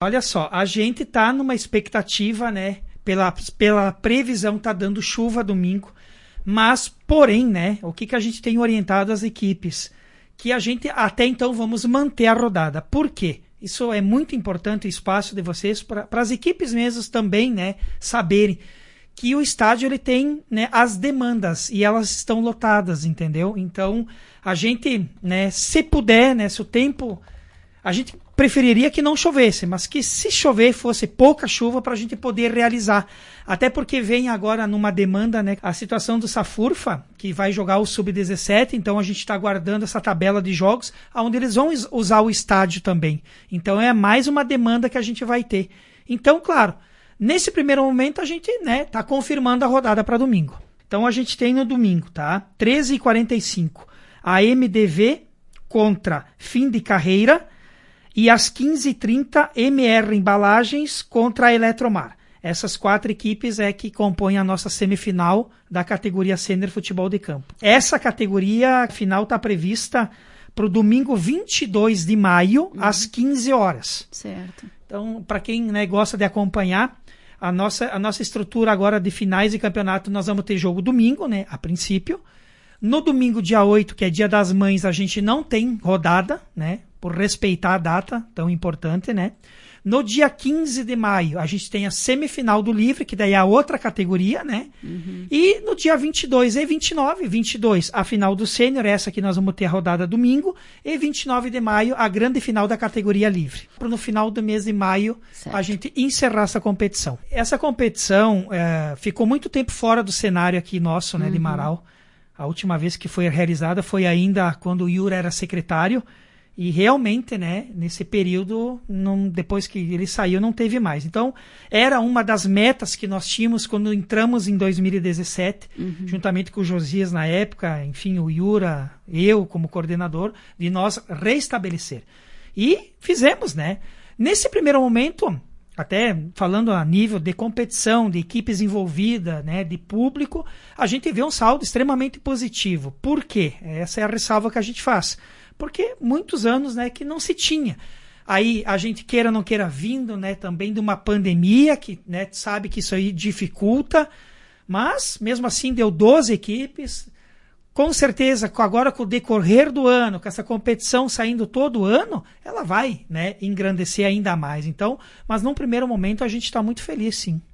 Olha só, a gente tá numa expectativa, né? Pela previsão tá dando chuva domingo, mas, porém, né? O que a gente tem orientado as equipes? Que a gente, até então, vamos manter a rodada. Por quê? Isso é muito importante, o espaço de vocês, para as equipes mesmo também, né? Saberem que o estádio ele tem, né, as demandas e elas estão lotadas, entendeu? Então, a gente, né, se puder, né, se o tempo... A gente preferiria que não chovesse, mas que se chover fosse pouca chuva para a gente poder realizar. Até porque vem agora numa demanda, né, a situação do Safurfa, que vai jogar o Sub-17, então a gente está aguardando essa tabela de jogos, onde eles vão usar o estádio também. Então é mais uma demanda que a gente vai ter. Então, claro, nesse primeiro momento a gente, né, tá confirmando a rodada para domingo. Então a gente tem no domingo, tá? 13h45, a MDV contra Fim de Carreira, e às 15h30, MR Embalagens contra a Eletromar. Essas 4 equipes é que compõem a nossa semifinal da categoria Sênior Futebol de Campo. Essa categoria final está prevista para o domingo 22 de maio, às 15 horas. Certo. Então, para quem, né, gosta de acompanhar, a nossa estrutura agora de finais de campeonato, nós vamos ter jogo domingo, né, a princípio. No domingo, dia 8, que é dia das mães, a gente não tem rodada, né? Por respeitar a data tão importante, né? No dia 15 de maio, a gente tem a semifinal do Livre, que daí é a outra categoria, né? Uhum. E no dia 22 e 29, 22, a final do Sênior, essa que nós vamos ter a rodada domingo, e 29 de maio, a grande final da categoria Livre. No final do mês de maio, certo, a gente encerrar essa competição. Essa competição ficou muito tempo fora do cenário aqui nosso, né, de Marau. A última vez que foi realizada foi ainda quando o Yura era secretário, e realmente, né, nesse período, depois que ele saiu, não teve mais. Então, era uma das metas que nós tínhamos quando entramos em 2017, juntamente com o Josias na época, enfim, o Yura, eu como coordenador, de nós restabelecer. E fizemos, né? Nesse primeiro momento, até falando a nível de competição, de equipes envolvidas, né, de público, a gente vê um saldo extremamente positivo. Por quê? Essa é a ressalva que a gente faz. Porque muitos anos, né, que não se tinha. Aí a gente queira ou não queira vindo, né, também de uma pandemia, que, né, sabe que isso aí dificulta, mas mesmo assim deu 12 equipes. Com certeza, agora com o decorrer do ano, com essa competição saindo todo ano, ela vai, né, engrandecer ainda mais. Então, mas num primeiro momento a gente está muito feliz, sim.